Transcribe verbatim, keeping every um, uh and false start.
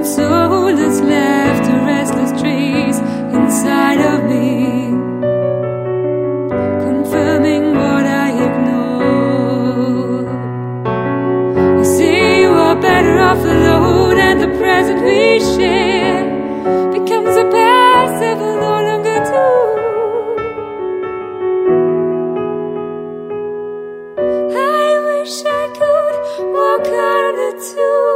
soul that's left a restless trace inside of me, confirming what I ignored. You see, you are better off alone, and the present we share becomes a past that will no longer do. I wish I could walk out of the tomb.